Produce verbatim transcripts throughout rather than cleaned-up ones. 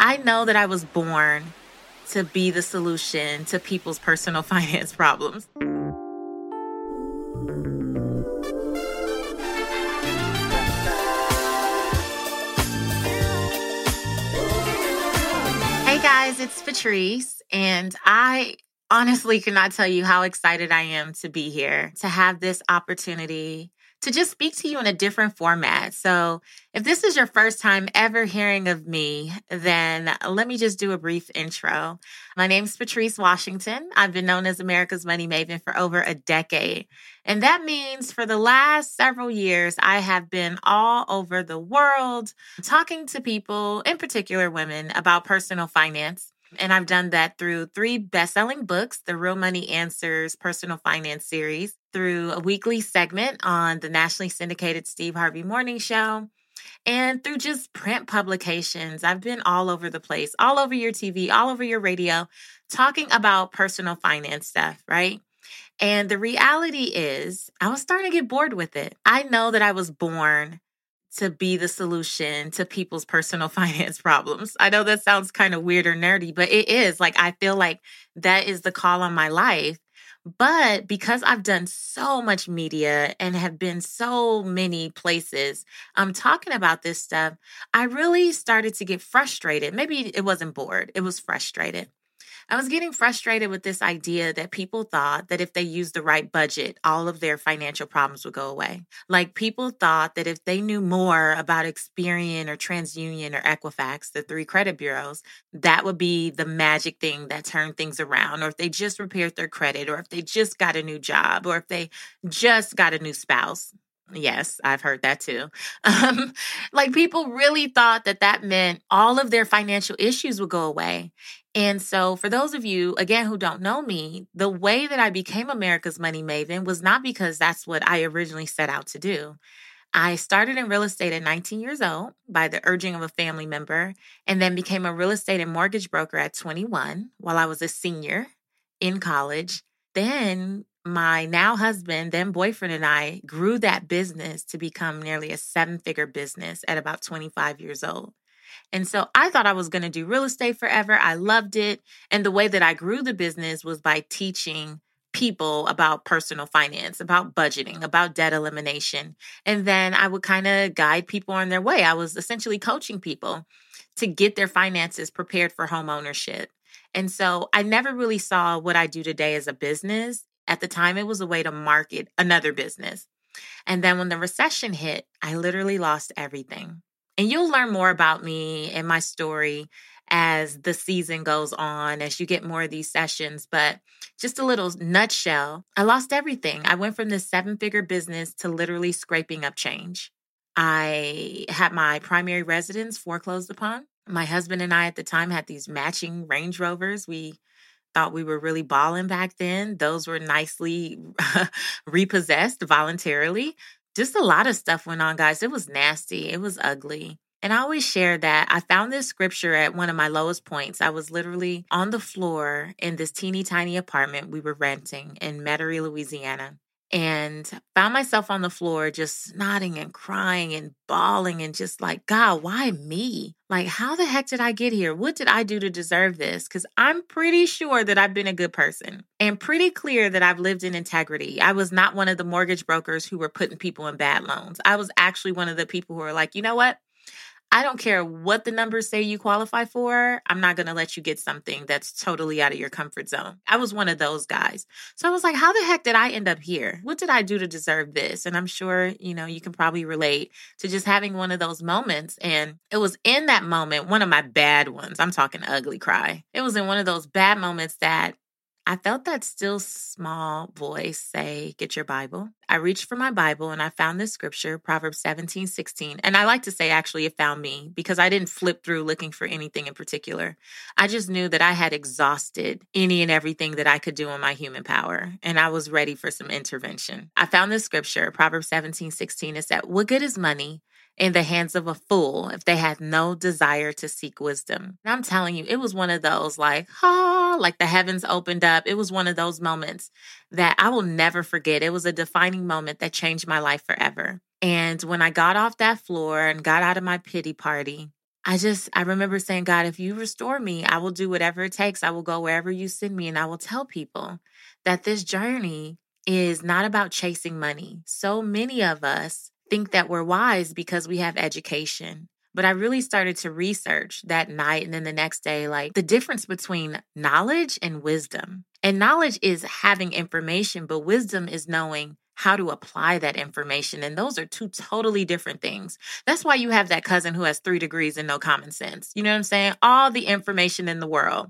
I know that I was born to be the solution to people's personal finance problems. Hey guys, it's Patrice, and I honestly cannot tell you how excited I am to be here, to have this opportunity to just speak to you in a different format. So, if this is your first time ever hearing of me, then let me just do a brief intro. My name is Patrice Washington. I've been known as America's Money Maven for over a decade. And that means for the last several years, I have been all over the world talking to people, in particular women, about personal finance. And I've done that through three best-selling books, the Real Money Answers Personal Finance series, through a weekly segment on the nationally syndicated Steve Harvey Morning Show, and through just print publications. I've been all over the place, all over your T V, all over your radio, talking about personal finance stuff, right? And the reality is, I was starting to get bored with it. I know that I was born to be the solution to people's personal finance problems. I know that sounds kind of weird or nerdy, but it is. Like, I feel like that is the call on my life. But because I've done so much media and have been so many places um, talking about this stuff, I really started to get frustrated. Maybe it wasn't bored, it was frustrated. I was getting frustrated with this idea that people thought that if they used the right budget, all of their financial problems would go away. Like, people thought that if they knew more about Experian or TransUnion or Equifax, the three credit bureaus, that would be the magic thing that turned things around. Or if they just repaired their credit, or if they just got a new job, or if they just got a new spouse. Yes, I've heard that too. Um, like, people really thought that that meant all of their financial issues would go away. And so for those of you, again, who don't know me, the way that I became America's Money Maven was not because that's what I originally set out to do. I started in real estate at nineteen years old by the urging of a family member, and then became a real estate and mortgage broker at twenty-one while I was a senior in college. Then my now husband, then boyfriend, and I grew that business to become nearly a seven-figure business at about twenty-five years old. And so I thought I was going to do real estate forever. I loved it. And the way that I grew the business was by teaching people about personal finance, about budgeting, about debt elimination. And then I would kind of guide people on their way. I was essentially coaching people to get their finances prepared for home ownership. And so I never really saw what I do today as a business. At the time, it was a way to market another business. And then when the recession hit, I literally lost everything. And you'll learn more about me and my story as the season goes on, as you get more of these sessions. But just a little nutshell, I lost everything. I went from this seven-figure business to literally scraping up change. I had my primary residence foreclosed upon. My husband and I at the time had these matching Range Rovers. We thought we were really balling back then. Those were nicely repossessed voluntarily. Just a lot of stuff went on, guys. It was nasty. It was ugly. And I always share that I found this scripture at one of my lowest points. I was literally on the floor in this teeny tiny apartment we were renting in Metairie, Louisiana, and found myself on the floor just nodding and crying and bawling and just like, God, why me? Like, how the heck did I get here? What did I do to deserve this? Because I'm pretty sure that I've been a good person and pretty clear that I've lived in integrity. I was not one of the mortgage brokers who were putting people in bad loans. I was actually one of the people who were like, you know what? I don't care what the numbers say you qualify for. I'm not going to let you get something that's totally out of your comfort zone. I was one of those guys. So I was like, how the heck did I end up here? What did I do to deserve this? And I'm sure, you know, you can probably relate to just having one of those moments. And it was in that moment, one of my bad ones, I'm talking ugly cry. It was in one of those bad moments that I felt that still small voice say, get your Bible. I reached for my Bible and I found this scripture, Proverbs seventeen sixteen. And I like to say, actually, it found me because I didn't flip through looking for anything in particular. I just knew that I had exhausted any and everything that I could do in my human power. And I was ready for some intervention. I found this scripture, Proverbs seventeen sixteen. It said, what good is money in the hands of a fool if they had no desire to seek wisdom? And I'm telling you, it was one of those like, ah, like the heavens opened up. It was one of those moments that I will never forget. It was a defining moment that changed my life forever. And when I got off that floor and got out of my pity party, I just, I remember saying, God, if you restore me, I will do whatever it takes. I will go wherever you send me. And I will tell people that this journey is not about chasing money. So many of us think that we're wise because we have education. But I really started to research that night and then the next day, like the difference between knowledge and wisdom. And knowledge is having information, but wisdom is knowing how to apply that information. And those are two totally different things. That's why you have that cousin who has three degrees and no common sense. You know what I'm saying? All the information in the world,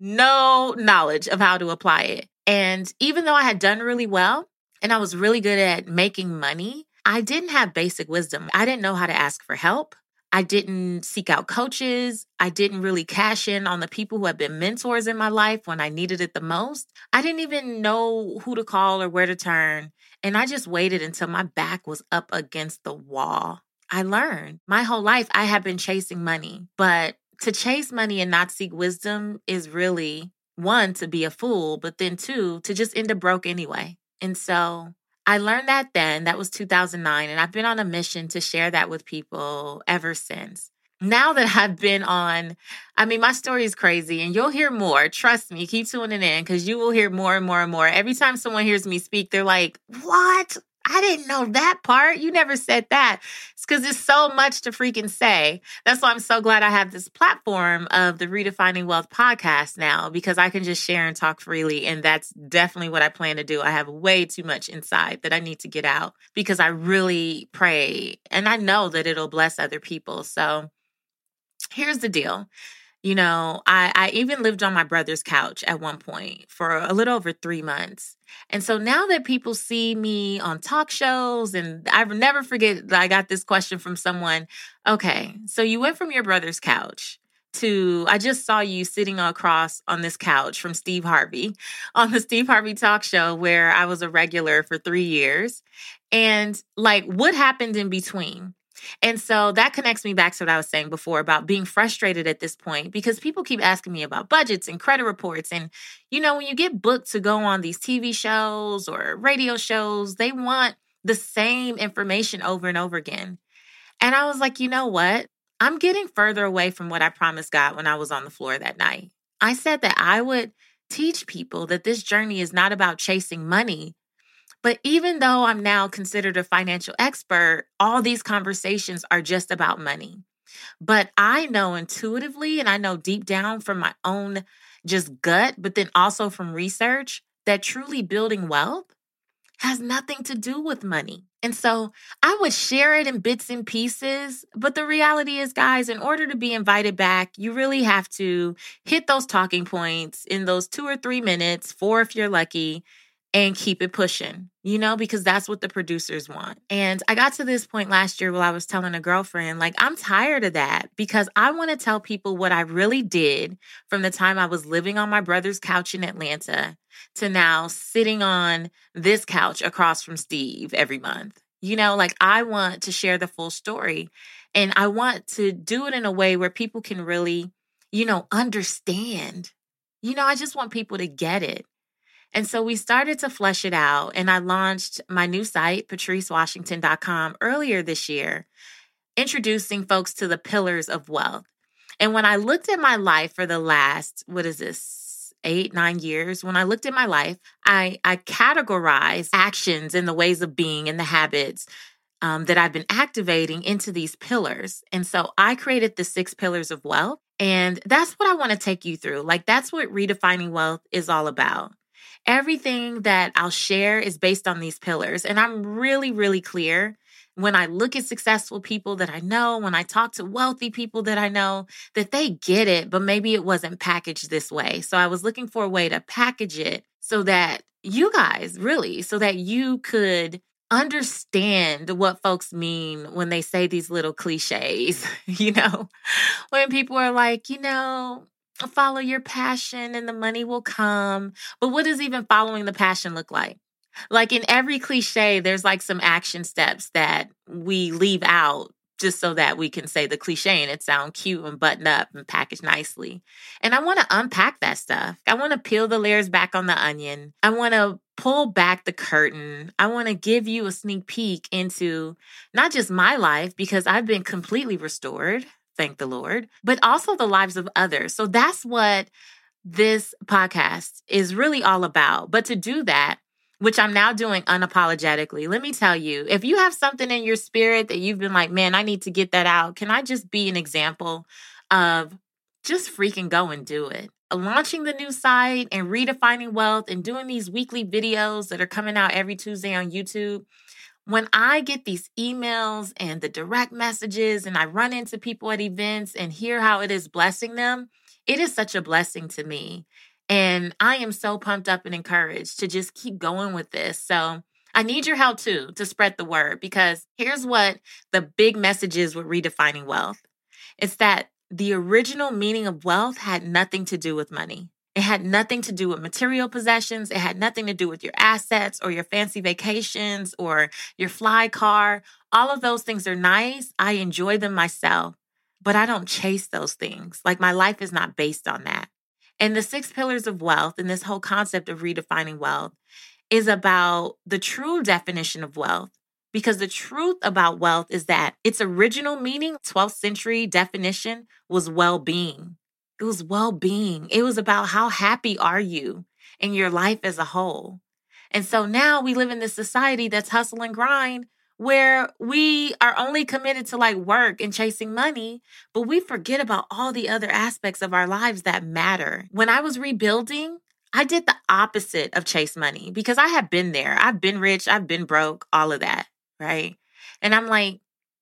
no knowledge of how to apply it. And even though I had done really well and I was really good at making money, I didn't have basic wisdom. I didn't know how to ask for help. I didn't seek out coaches. I didn't really cash in on the people who have been mentors in my life when I needed it the most. I didn't even know who to call or where to turn. And I just waited until my back was up against the wall. I learned my whole life I have been chasing money, but to chase money and not seek wisdom is really, one, to be a fool, but then two, to just end up broke anyway. And so I learned that then. That was two thousand nine. And I've been on a mission to share that with people ever since. Now that I've been on, I mean, my story is crazy and you'll hear more. Trust me, keep tuning in because you will hear more and more and more. Every time someone hears me speak, they're like, what? I didn't know that part. You never said that. It's because there's so much to freaking say. That's why I'm so glad I have this platform of the Redefining Wealth podcast now, because I can just share and talk freely. And that's definitely what I plan to do. I have way too much inside that I need to get out because I really pray and I know that it'll bless other people. So here's the deal. You know, I, I even lived on my brother's couch at one point for a little over three months. And so now that people see me on talk shows, and I never forget that I got this question from someone, okay, so you went from your brother's couch to, I just saw you sitting across on this couch from Steve Harvey on the Steve Harvey talk show where I was a regular for three years. And like, what happened in between? And so that connects me back to what I was saying before about being frustrated at this point because people keep asking me about budgets and credit reports. And, you know, when you get booked to go on these T V shows or radio shows, they want the same information over and over again. And I was like, you know what? I'm getting further away from what I promised God when I was on the floor that night. I said that I would teach people that this journey is not about chasing money. But even though I'm now considered a financial expert, all these conversations are just about money. But I know intuitively, and I know deep down from my own just gut, but then also from research, that truly building wealth has nothing to do with money. And so I would share it in bits and pieces. But the reality is, guys, in order to be invited back, you really have to hit those talking points in those two or three minutes, four if you're lucky, and keep it pushing, you know, because that's what the producers want. And I got to this point last year while I was telling a girlfriend, like, I'm tired of that because I want to tell people what I really did from the time I was living on my brother's couch in Atlanta to now sitting on this couch across from Steve every month. You know, like I want to share the full story and I want to do it in a way where people can really, you know, understand. You know, I just want people to get it. And so we started to flesh it out, and I launched my new site, patrice washington dot com, earlier this year, introducing folks to the pillars of wealth. And when I looked at my life for the last, what is this, eight, nine years, when I looked at my life, I, I categorized actions and the ways of being and the habits um, that I've been activating into these pillars. And so I created the six pillars of wealth, and that's what I want to take you through. Like, that's what Redefining Wealth is all about. Everything that I'll share is based on these pillars. And I'm really, really clear when I look at successful people that I know, when I talk to wealthy people that I know, that they get it, but maybe it wasn't packaged this way. So I was looking for a way to package it so that you guys really, so that you could understand what folks mean when they say these little cliches, you know, when people are like, you know, follow your passion and the money will come. But what does even following the passion look like? Like in every cliche, there's like some action steps that we leave out just so that we can say the cliche and it sound cute and button up and packaged nicely. And I want to unpack that stuff. I want to peel the layers back on the onion. I want to pull back the curtain. I want to give you a sneak peek into not just my life, because I've been completely restored thank the Lord, but also the lives of others. So that's what this podcast is really all about. But to do that, which I'm now doing unapologetically, let me tell you, if you have something in your spirit that you've been like, man, I need to get that out, can I just be an example of just freaking go and do it? Launching the new site and redefining wealth and doing these weekly videos that are coming out every Tuesday on YouTube. When I get these emails and the direct messages and I run into people at events and hear how it is blessing them, it is such a blessing to me. And I am so pumped up and encouraged to just keep going with this. So I need your help too to spread the word, because here's what the big message is with redefining wealth. It's that the original meaning of wealth had nothing to do with money. It had nothing to do with material possessions. It had nothing to do with your assets or your fancy vacations or your fly car. All of those things are nice. I enjoy them myself, but I don't chase those things. Like, my life is not based on that. And the six pillars of wealth and this whole concept of redefining wealth is about the true definition of wealth. Because the truth about wealth is that its original meaning, twelfth century definition, was well-being. It was well-being. It was about how happy are you in your life as a whole. And so now we live in this society that's hustle and grind, where we are only committed to like work and chasing money, but we forget about all the other aspects of our lives that matter. When I was rebuilding, I did the opposite of chase money, because I have been there. I've been rich. I've been broke, all of that, right? And I'm like,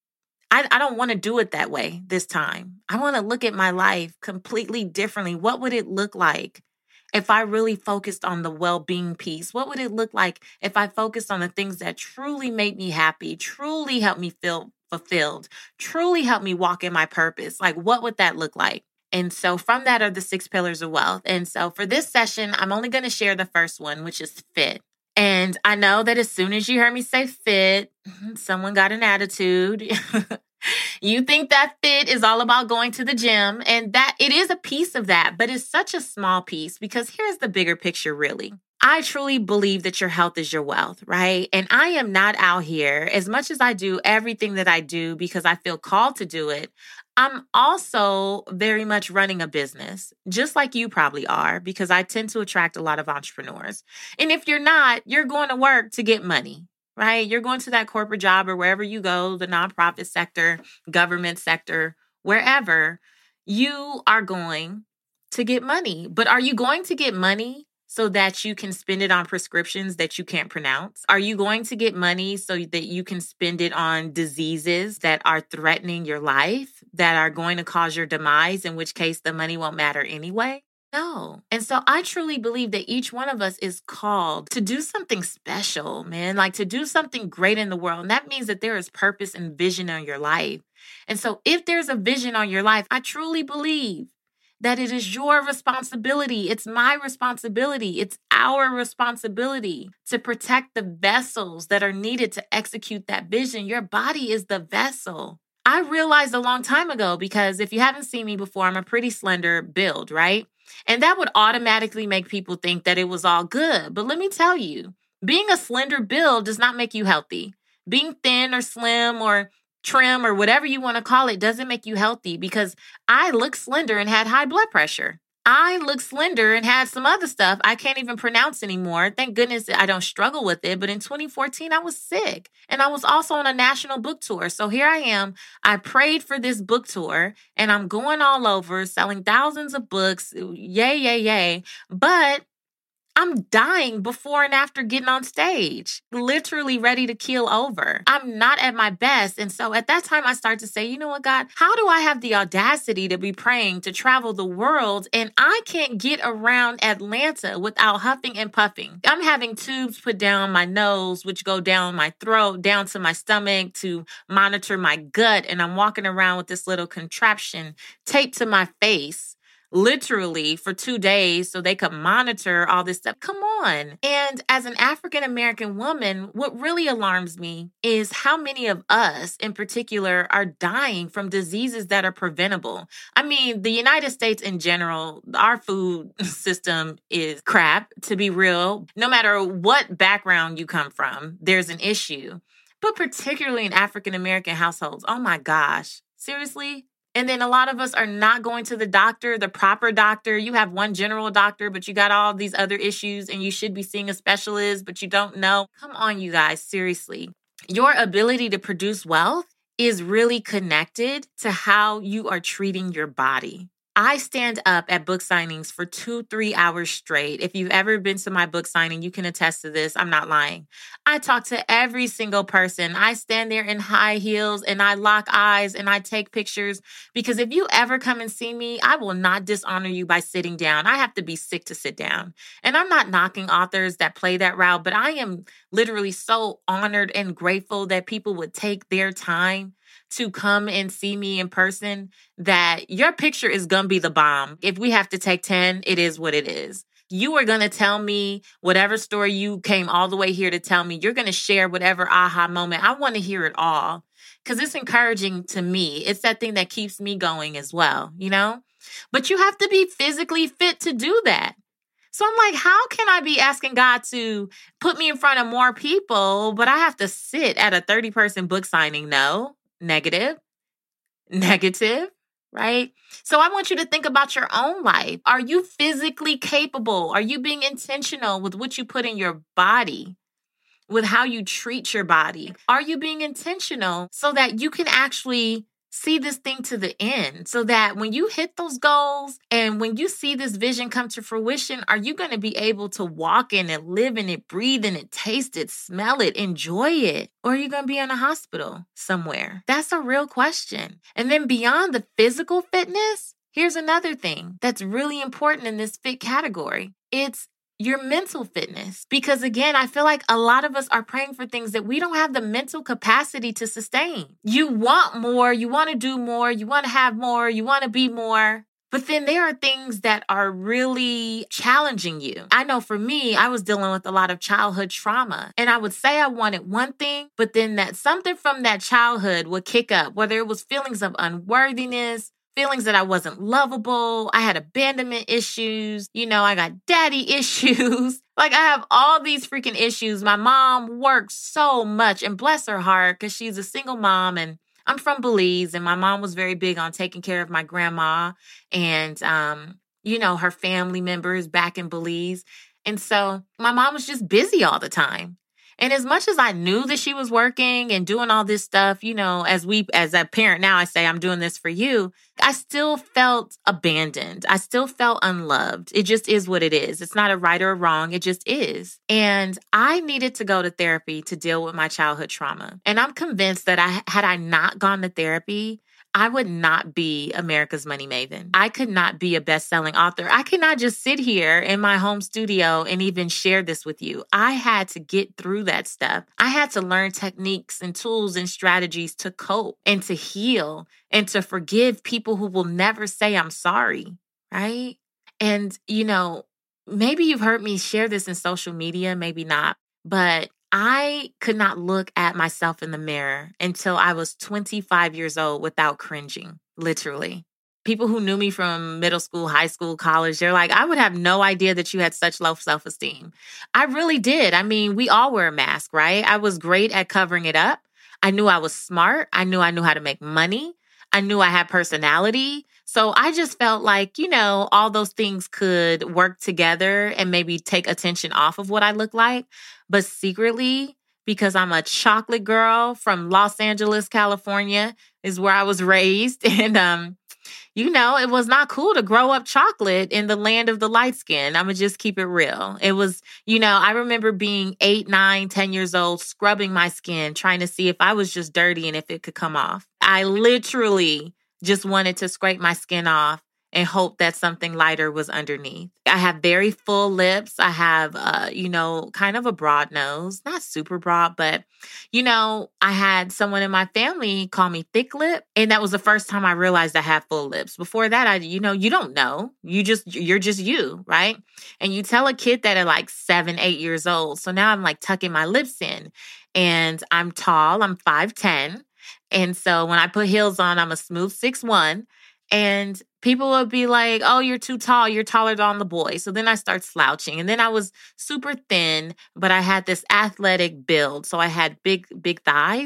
I, I don't want to do it that way this time. I want to look at my life completely differently. What would it look like if I really focused on the well-being piece? What would it look like if I focused on the things that truly made me happy, truly helped me feel fulfilled, truly helped me walk in my purpose? Like, what would that look like? And so from that are the six pillars of wealth. And so for this session, I'm only going to share the first one, which is fit. And I know that as soon as you heard me say fit, someone got an attitude. You think that fit is all about going to the gym, and that it is a piece of that, but it's such a small piece, because here's the bigger picture, really. I truly believe that your health is your wealth, right? And I am not out here, as much as I do everything that I do because I feel called to do it, I'm also very much running a business, just like you probably are, because I tend to attract a lot of entrepreneurs. And if you're not, you're going to work to get money. Right? You're going to that corporate job or wherever you go, the nonprofit sector, government sector, wherever, you are going to get money. But are you going to get money so that you can spend it on prescriptions that you can't pronounce? Are you going to get money so that you can spend it on diseases that are threatening your life, that are going to cause your demise, in which case the money won't matter anyway? No. And so I truly believe that each one of us is called to do something special, man, like to do something great in the world. And that means that there is purpose and vision on your life. And so if there's a vision on your life, I truly believe that it is your responsibility. It's my responsibility. It's our responsibility to protect the vessels that are needed to execute that vision. Your body is the vessel. I realized a long time ago, because if you haven't seen me before, I'm a pretty slender build, right? And that would automatically make people think that it was all good. But let me tell you, being a slender build does not make you healthy. Being thin or slim or trim or whatever you want to call it doesn't make you healthy, because I look slender and had high blood pressure. I look slender and had some other stuff I can't even pronounce anymore. Thank goodness I don't struggle with it. But in twenty fourteen, I was sick. And I was also on a national book tour. So here I am. I prayed for this book tour and I'm going all over selling thousands of books. Yay, yay, yay. But I'm dying before and after getting on stage, literally ready to keel over. I'm not at my best. And so at that time, I start to say, you know what, God, how do I have the audacity to be praying to travel the world and I can't get around Atlanta without huffing and puffing? I'm having tubes put down my nose, which go down my throat, down to my stomach to monitor my gut. And I'm walking around with this little contraption taped to my face, literally for two days so they could monitor all this stuff. Come on. And as an African-American woman, what really alarms me is how many of us in particular are dying from diseases that are preventable. I mean, the United States in general, our food system is crap, to be real. No matter what background you come from, there's an issue. But particularly in African-American households, oh my gosh, seriously? And then a lot of us are not going to the doctor, the proper doctor. You have one general doctor, but you got all these other issues and you should be seeing a specialist, but you don't know. Come on, you guys, seriously. Your ability to produce wealth is really connected to how you are treating your body. I stand up at book signings for two, three hours straight. If you've ever been to my book signing, you can attest to this. I'm not lying. I talk to every single person. I stand there in high heels and I lock eyes and I take pictures because if you ever come and see me, I will not dishonor you by sitting down. I have to be sick to sit down. And I'm not knocking authors that play that route, but I am literally so honored and grateful that people would take their time to come and see me in person, that your picture is going to be the bomb. If we have to take ten, it is what it is. You are going to tell me whatever story you came all the way here to tell me. You're going to share whatever aha moment. I want to hear it all because it's encouraging to me. It's that thing that keeps me going as well, you know? But you have to be physically fit to do that. So I'm like, how can I be asking God to put me in front of more people, but I have to sit at a thirty-person book signing? No. Negative, negative, right? So I want you to think about your own life. Are you physically capable? Are you being intentional with what you put in your body, with how you treat your body? Are you being intentional so that you can actually see this thing to the end, so that when you hit those goals and when you see this vision come to fruition, are you going to be able to walk in it, live in it, breathe in it, taste it, smell it, enjoy it? Or are you going to be in a hospital somewhere? That's a real question. And then beyond the physical fitness, here's another thing that's really important in this fit category. It's your mental fitness. Because again, I feel like a lot of us are praying for things that we don't have the mental capacity to sustain. You want more, you want to do more, you want to have more, you want to be more. But then there are things that are really challenging you. I know for me, I was dealing with a lot of childhood trauma. And I would say I wanted one thing, but then that something from that childhood would kick up, whether it was feelings of unworthiness, feelings that I wasn't lovable. I had abandonment issues. You know, I got daddy issues. Like I have all these freaking issues. My mom works so much, and bless her heart, because she's a single mom, and I'm from Belize, and my mom was very big on taking care of my grandma and, um, you know, her family members back in Belize. And so my mom was just busy all the time. And as much as I knew that she was working and doing all this stuff, you know, as we, as a parent now, I say, I'm doing this for you. I still felt abandoned. I still felt unloved. It just is what it is. It's not a right or a wrong. It just is. And I needed to go to therapy to deal with my childhood trauma. And I'm convinced that I, had I not gone to therapy, I would not be America's Money Maven. I could not be a best-selling author. I could not just sit here in my home studio and even share this with you. I had to get through that stuff. I had to learn techniques and tools and strategies to cope and to heal and to forgive people who will never say I'm sorry, right? And, you know, maybe you've heard me share this in social media, maybe not, but I could not look at myself in the mirror until I was twenty-five years old without cringing, literally. People who knew me from middle school, high school, college, they're like, I would have no idea that you had such low self-esteem. I really did. I mean, we all wear a mask, right? I was great at covering it up. I knew I was smart. I knew I knew how to make money. I knew I had personality. So I just felt like, you know, all those things could work together and maybe take attention off of what I look like. But secretly, because I'm a chocolate girl from Los Angeles, California, is where I was raised. And, um, you know, it was not cool to grow up chocolate in the land of the light skin. I'm going to just keep it real. It was, you know, I remember being eight, nine, ten years old, scrubbing my skin, trying to see if I was just dirty and if it could come off. I literally just wanted to scrape my skin off and hope that something lighter was underneath. I have very full lips. I have, uh, you know, kind of a broad nose, not super broad, but, you know, I had someone in my family call me thick lip. And that was the first time I realized I had full lips. Before that, I, you know, you don't know. You just, you're just you, right? And you tell a kid that at like seven, eight years old. So now I'm like tucking my lips in, and I'm tall. I'm five ten. And so when I put heels on, I'm a smooth six one. And people would be like, oh, you're too tall. You're taller than the boy. So then I start slouching. And then I was super thin, but I had this athletic build. So I had big, big thighs.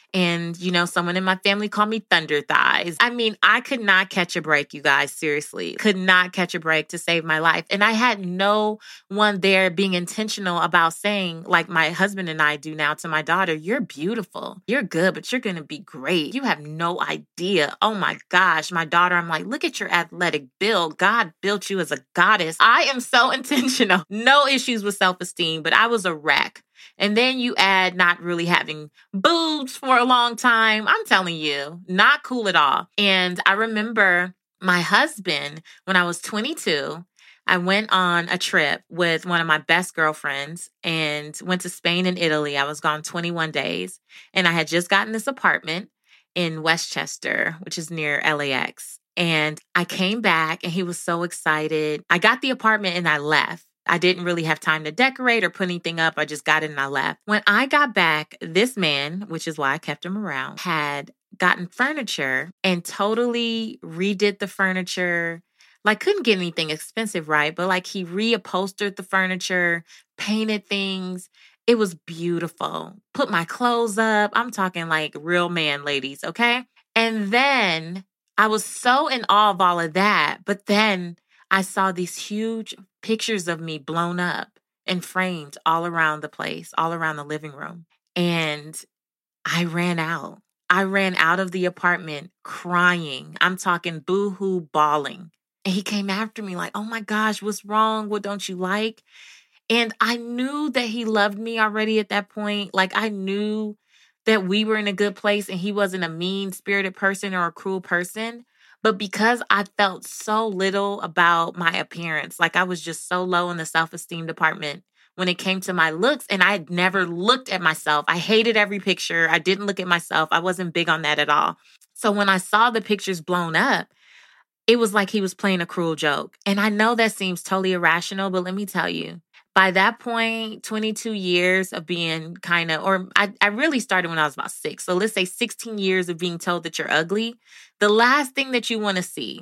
And, you know, someone in my family called me thunder thighs. I mean, I could not catch a break, you guys, seriously. Could not catch a break to save my life. And I had no one there being intentional about saying, like my husband and I do now to my daughter, you're beautiful. You're good, but you're going to be great. You have no idea. Oh my gosh. My daughter, I'm like, look at your athletic build. God built you as a goddess. I am so intentional. No issues with self-esteem, but I was a wreck. And then you add not really having boobs for a long time. I'm telling you, not cool at all. And I remember my husband, when I was twenty-two, I went on a trip with one of my best girlfriends and went to Spain and Italy. I was gone twenty-one days. And I had just gotten this apartment in Westchester, which is near L A X. And I came back and he was so excited. I got the apartment and I left. I didn't really have time to decorate or put anything up. I just got it and I left. When I got back, this man, which is why I kept him around, had gotten furniture and totally redid the furniture. Like, couldn't get anything expensive, right? But like he reupholstered the furniture, painted things. It was beautiful. Put my clothes up. I'm talking like real man, ladies, okay? And then I was so in awe of all of that. But then I saw these huge pictures of me blown up and framed all around the place, all around the living room. And I ran out. I ran out of the apartment crying. I'm talking boo-hoo bawling. And he came after me like, oh my gosh, what's wrong? What don't you like? And I knew that he loved me already at that point. Like I knew that we were in a good place and he wasn't a mean-spirited person or a cruel person. But because I felt so little about my appearance, like I was just so low in the self-esteem department when it came to my looks, and I had never looked at myself. I hated every picture. I didn't look at myself. I wasn't big on that at all. So when I saw the pictures blown up, it was like he was playing a cruel joke. And I know that seems totally irrational, but let me tell you, by that point, twenty-two years of being kind of, or I, I really started when I was about six. So let's say sixteen years of being told that you're ugly. The last thing that you want to see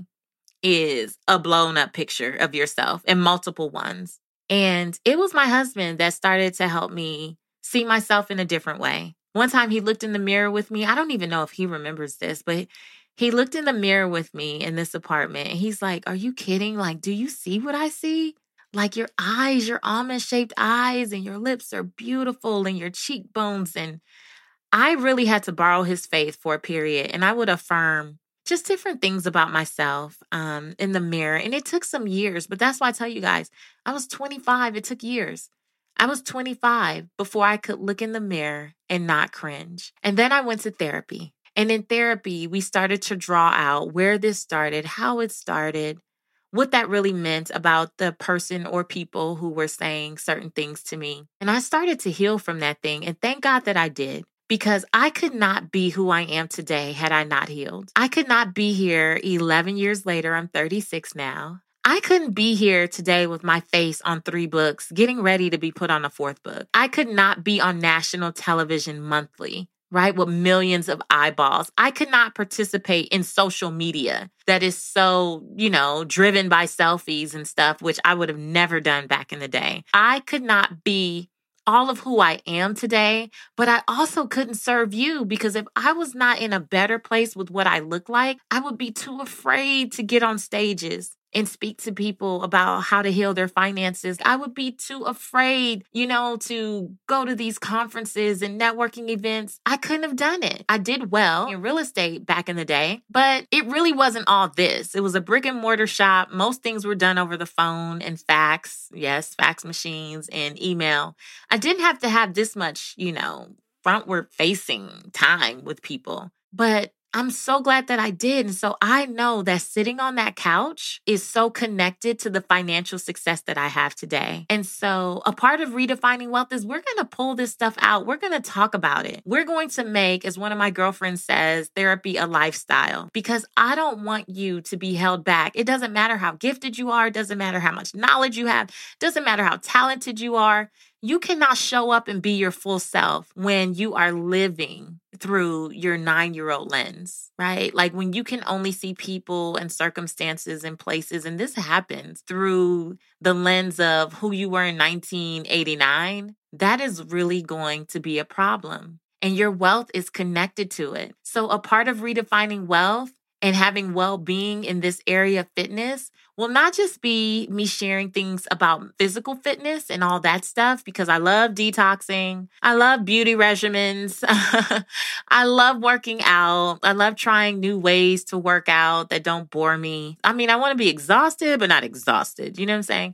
is a blown up picture of yourself and multiple ones. And it was my husband that started to help me see myself in a different way. One time he looked in the mirror with me. I don't even know if he remembers this, but he looked in the mirror with me in this apartment and he's like, are you kidding? Like, do you see what I see? Like your eyes, your almond shaped eyes and your lips are beautiful and your cheekbones. And I really had to borrow his faith for a period. And I would affirm just different things about myself um, in the mirror. And it took some years, but that's why I tell you guys, I was twenty-five. It took years. I was twenty-five before I could look in the mirror and not cringe. And then I went to therapy. And in therapy, we started to draw out where this started, how it started, what that really meant about the person or people who were saying certain things to me. And I started to heal from that thing. And thank God that I did. Because I could not be who I am today had I not healed. I could not be here eleven years later. I'm thirty-six now. I couldn't be here today with my face on three books, getting ready to be put on a fourth book. I could not be on national television monthly, right, with millions of eyeballs. I could not participate in social media that is so, you know, driven by selfies and stuff, which I would have never done back in the day. I could not be all of who I am today, but I also couldn't serve you because if I was not in a better place with what I look like, I would be too afraid to get on stages and speak to people about how to heal their finances. I would be too afraid, you know, to go to these conferences and networking events. I couldn't have done it. I did well in real estate back in the day, but it really wasn't all this. It was a brick and mortar shop. Most things were done over the phone and fax. Yes, fax machines and email. I didn't have to have this much, you know, frontward facing time with people, but I'm so glad that I did. And so I know that sitting on that couch is so connected to the financial success that I have today. And so a part of redefining wealth is we're going to pull this stuff out. We're going to talk about it. We're going to make, as one of my girlfriends says, therapy a lifestyle, because I don't want you to be held back. It doesn't matter how gifted you are. It doesn't matter how much knowledge you have. It doesn't matter how talented you are. You cannot show up and be your full self when you are living through your nine-year-old lens, right? Like when you can only see people and circumstances and places, and this happens through the lens of who you were in nineteen eighty-nine, that is really going to be a problem. and your wealth is connected to it. So a part of redefining wealth and having well-being in this area of fitness will not just be me sharing things about physical fitness and all that stuff, because I love detoxing. I love beauty regimens. I love working out. I love trying new ways to work out that don't bore me. I mean, I want to be exhausted, but not exhausted. You know what I'm saying?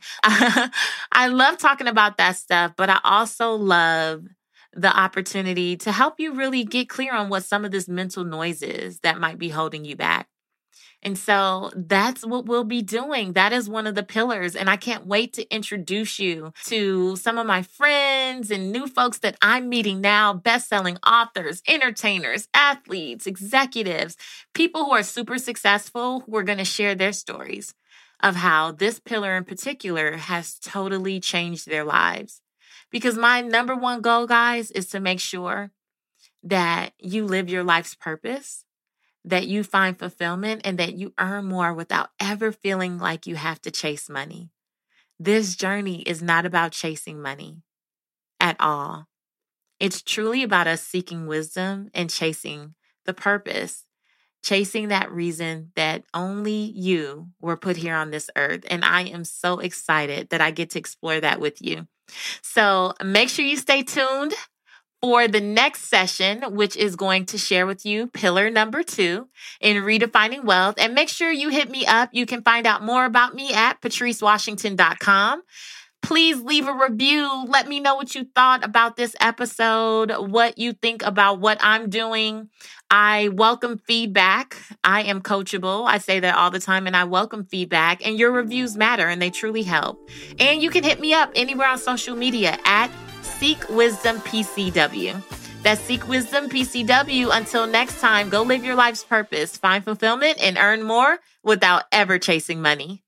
I love talking about that stuff, but I also love the opportunity to help you really get clear on what some of this mental noise is that might be holding you back. And so that's what we'll be doing. That is one of the pillars. And I can't wait to introduce you to some of my friends and new folks that I'm meeting now, best-selling authors, entertainers, athletes, executives, people who are super successful who are going to share their stories of how this pillar in particular has totally changed their lives. Because my number one goal, guys, is to make sure that you live your life's purpose, that you find fulfillment, and that you earn more without ever feeling like you have to chase money. This journey is not about chasing money at all. It's truly about us seeking wisdom and chasing the purpose, chasing that reason that only you were put here on this earth. And I am so excited that I get to explore that with you. So make sure you stay tuned for the next session, which is going to share with you pillar number two in redefining wealth. And make sure you hit me up. You can find out more about me at patrice washington dot com. Please leave a review. Let me know what you thought about this episode, what you think about what I'm doing. I welcome feedback. I am coachable. I say that all the time, and I welcome feedback. And your reviews matter, and they truly help. And you can hit me up anywhere on social media at Seek Wisdom P C W. That's Seek Wisdom P C W. Until next time, go live your life's purpose, find fulfillment, and earn more without ever chasing money.